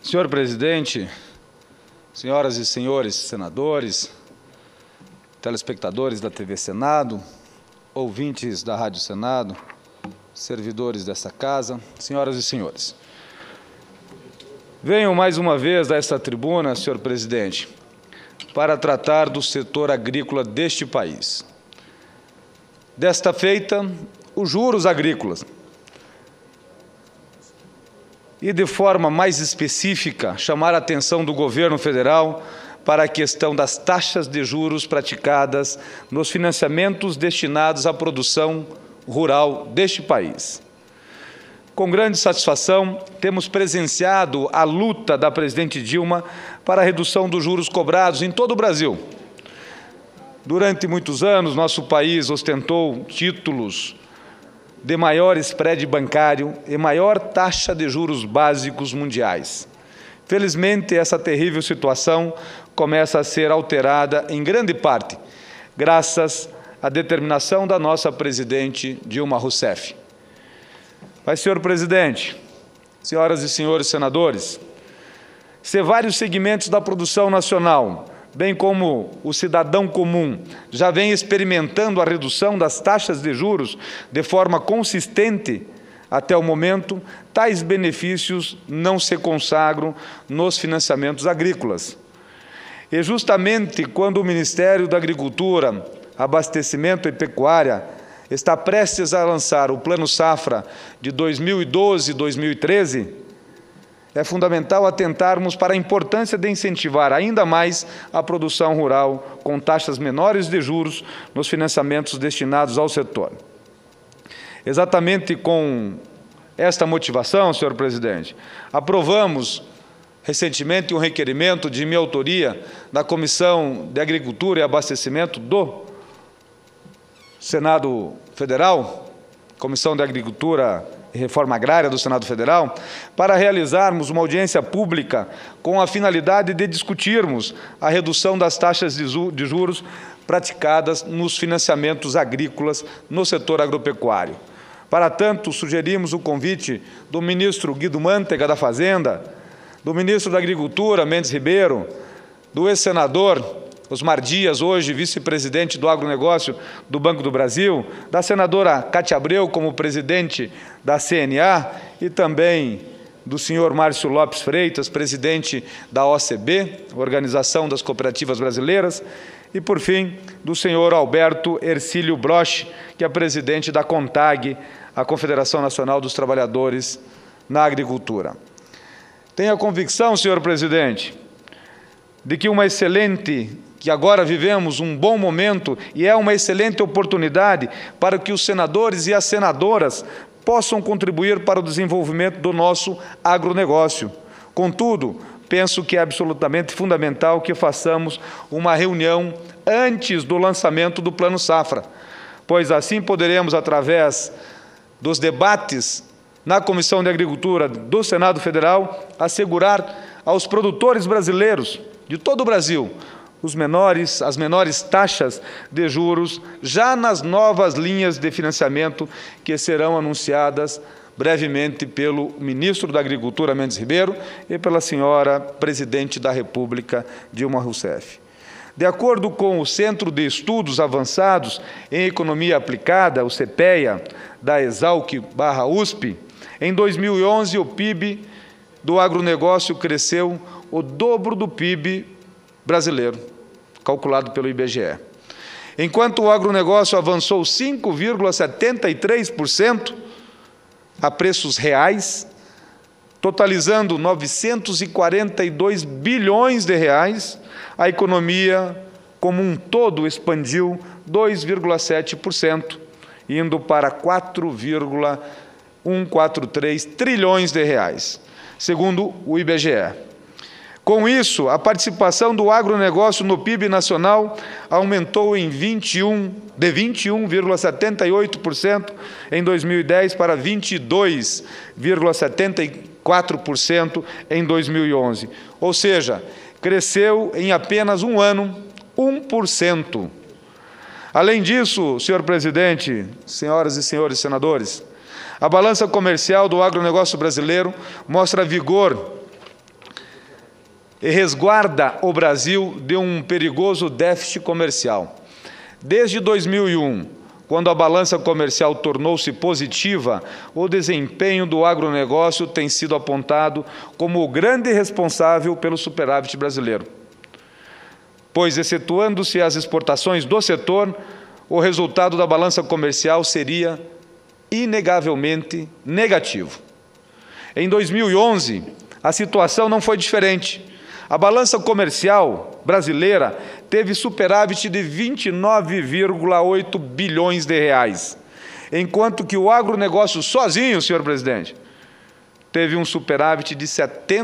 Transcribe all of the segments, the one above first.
Senhor presidente, senhoras e senhores senadores, telespectadores da TV Senado, ouvintes da Rádio Senado, servidores dessa casa, senhoras e senhores. Venho mais uma vez a esta tribuna, senhor presidente, para tratar do setor agrícola deste país. Desta feita, os juros agrícolas. E, de forma mais específica, chamar a atenção do governo federal para a questão das taxas de juros praticadas nos financiamentos destinados à produção rural deste país. Com grande satisfação, temos presenciado a luta da presidente Dilma para a redução dos juros cobrados em todo o Brasil. Durante muitos anos, nosso país ostentou títulos de maior spread bancário e maior taxa de juros básicos mundiais. Felizmente, essa terrível situação começa a ser alterada em grande parte, graças à determinação da nossa presidente Dilma Rousseff. Mas, senhor presidente, senhoras e senhores senadores, se vários segmentos da produção nacional, bem como o cidadão comum, já vem experimentando a redução das taxas de juros de forma consistente até o momento, tais benefícios não se consagram nos financiamentos agrícolas. E justamente quando o Ministério da Agricultura, Abastecimento e Pecuária está prestes a lançar o Plano Safra de 2012-2013, é fundamental atentarmos para a importância de incentivar ainda mais a produção rural com taxas menores de juros nos financiamentos destinados ao setor. Exatamente com esta motivação, senhor presidente, aprovamos recentemente um requerimento de minha autoria da Comissão de Agricultura e Abastecimento do Senado Federal, Comissão de Agricultura e Reforma Agrária do Senado Federal, para realizarmos uma audiência pública com a finalidade de discutirmos a redução das taxas de juros praticadas nos financiamentos agrícolas no setor agropecuário. Para tanto, sugerimos o convite do ministro Guido Mantega da Fazenda, do ministro da Agricultura, Mendes Ribeiro, do ex-senador Osmar Dias, hoje vice-presidente do agronegócio do Banco do Brasil, da senadora Cátia Abreu como presidente da CNA e também do senhor Márcio Lopes Freitas, presidente da OCB, Organização das Cooperativas Brasileiras, e, por fim, do senhor Alberto Hercílio Broche, que é presidente da CONTAG, a Confederação Nacional dos Trabalhadores na Agricultura. Tenho a convicção, senhor presidente, de que que agora vivemos um bom momento e é uma excelente oportunidade para que os senadores e as senadoras possam contribuir para o desenvolvimento do nosso agronegócio. Contudo, penso que é absolutamente fundamental que façamos uma reunião antes do lançamento do Plano Safra, pois assim poderemos, através dos debates na Comissão de Agricultura do Senado Federal, assegurar aos produtores brasileiros de todo o Brasil as menores taxas de juros já nas novas linhas de financiamento que serão anunciadas brevemente pelo ministro da Agricultura, Mendes Ribeiro, e pela senhora presidente da República, Dilma Rousseff. De acordo com o Centro de Estudos Avançados em Economia Aplicada, o CEPEA, da Exalc/USP, em 2011 o PIB do agronegócio cresceu o dobro do PIB brasileiro, calculado pelo IBGE. Enquanto o agronegócio avançou 5,73% a preços reais, totalizando 942 bilhões de reais, a economia como um todo expandiu 2,7%, indo para 4,143 trilhões de reais, segundo o IBGE. Com isso, a participação do agronegócio no PIB nacional aumentou de 21,78% em 2010 para 22,74% em 2011. Ou seja, cresceu em apenas um ano 1%. Além disso, senhor presidente, senhoras e senhores senadores, a balança comercial do agronegócio brasileiro mostra vigor e resguarda o Brasil de um perigoso déficit comercial. Desde 2001, quando a balança comercial tornou-se positiva, o desempenho do agronegócio tem sido apontado como o grande responsável pelo superávit brasileiro. Pois, excetuando-se as exportações do setor, o resultado da balança comercial seria inegavelmente negativo. Em 2011, a situação não foi diferente. A balança comercial brasileira teve superávit de 29,8 bilhões de reais, enquanto que o agronegócio sozinho, senhor presidente, teve um superávit de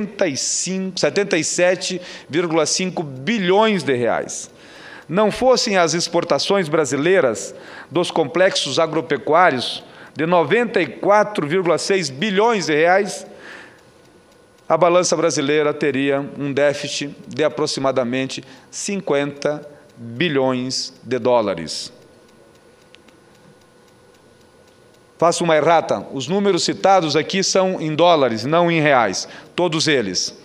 77,5 bilhões de reais. Não fossem as exportações brasileiras dos complexos agropecuários de 94,6 bilhões de reais, a balança brasileira teria um déficit de aproximadamente 50 bilhões de dólares. Faço uma errata, os números citados aqui são em dólares, não em reais, todos eles.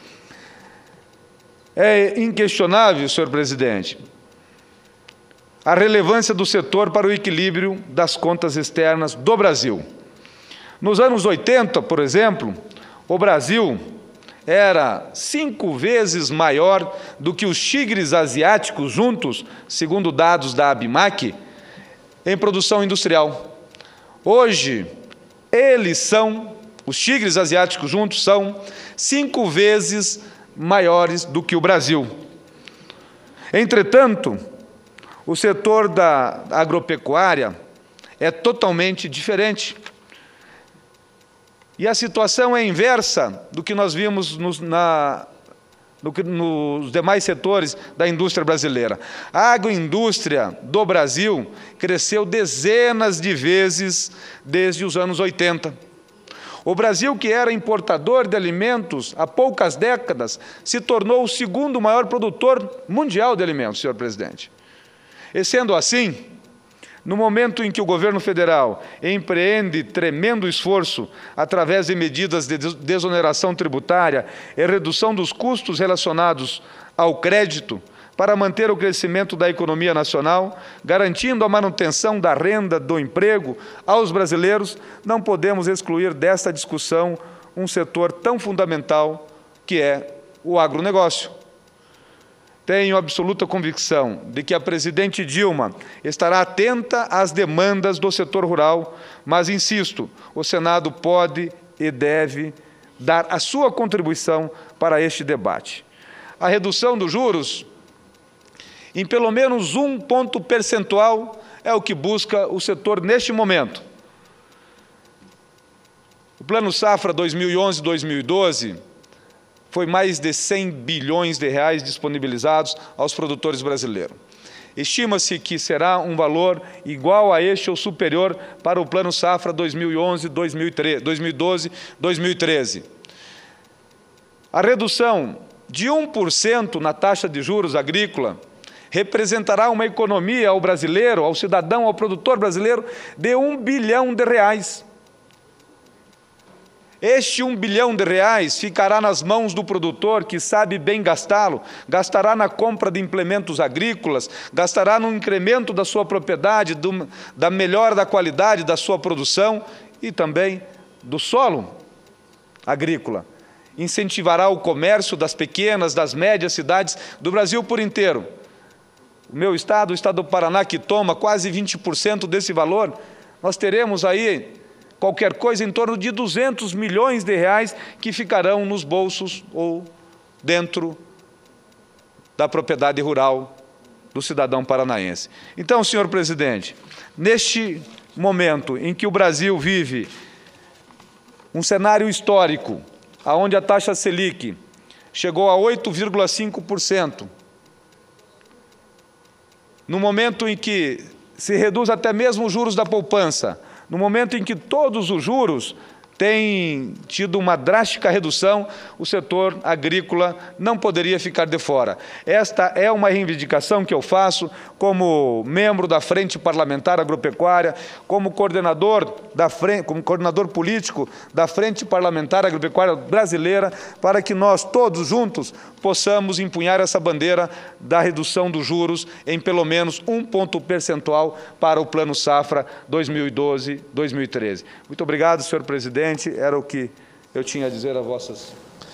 É inquestionável, senhor presidente, a relevância do setor para o equilíbrio das contas externas do Brasil. Nos anos 80, por exemplo, o Brasil era 5 vezes maior do que os tigres asiáticos juntos, segundo dados da ABIMAQ, em produção industrial. Hoje, os tigres asiáticos juntos são 5 vezes maiores do que o Brasil. Entretanto, o setor da agropecuária é totalmente diferente. E a situação é inversa do que nós vimos nos demais setores da indústria brasileira. A agroindústria do Brasil cresceu dezenas de vezes desde os anos 80. O Brasil, que era importador de alimentos há poucas décadas, se tornou o segundo maior produtor mundial de alimentos, senhor presidente. E sendo assim, no momento em que o governo federal empreende tremendo esforço através de medidas de desoneração tributária e redução dos custos relacionados ao crédito para manter o crescimento da economia nacional, garantindo a manutenção da renda, do emprego aos brasileiros, não podemos excluir desta discussão um setor tão fundamental que é o agronegócio. Tenho absoluta convicção de que a presidente Dilma estará atenta às demandas do setor rural, mas, insisto, o Senado pode e deve dar a sua contribuição para este debate. A redução dos juros, em pelo menos 1 ponto percentual, é o que busca o setor neste momento. O Plano Safra 2011-2012 foi mais de 100 bilhões de reais disponibilizados aos produtores brasileiros. Estima-se que será um valor igual a este ou superior para o Plano Safra 2012-2013. A redução de 1% na taxa de juros agrícola representará uma economia ao brasileiro, ao cidadão, ao produtor brasileiro, de R$1 bilhão. Este R$1 bilhão ficará nas mãos do produtor que sabe bem gastá-lo, gastará na compra de implementos agrícolas, gastará no incremento da sua propriedade, da melhora da qualidade da sua produção e também do solo agrícola. Incentivará o comércio das pequenas, das médias cidades do Brasil por inteiro. O meu estado, o estado do Paraná, que toma quase 20% desse valor, nós teremos aí qualquer coisa em torno de R$200 milhões que ficarão nos bolsos ou dentro da propriedade rural do cidadão paranaense. Então, senhor presidente, neste momento em que o Brasil vive um cenário histórico, onde a taxa Selic chegou a 8,5%, no momento em que se reduz até mesmo os juros da poupança, no momento em que todos os juros tem tido uma drástica redução, o setor agrícola não poderia ficar de fora. Esta é uma reivindicação que eu faço como membro da Frente Parlamentar Agropecuária, como coordenador político da Frente Parlamentar Agropecuária Brasileira, para que nós todos juntos possamos empunhar essa bandeira da redução dos juros em pelo menos 1 ponto percentual para o Plano Safra 2012-2013. Muito obrigado, senhor presidente. Era o que eu tinha a dizer a vossas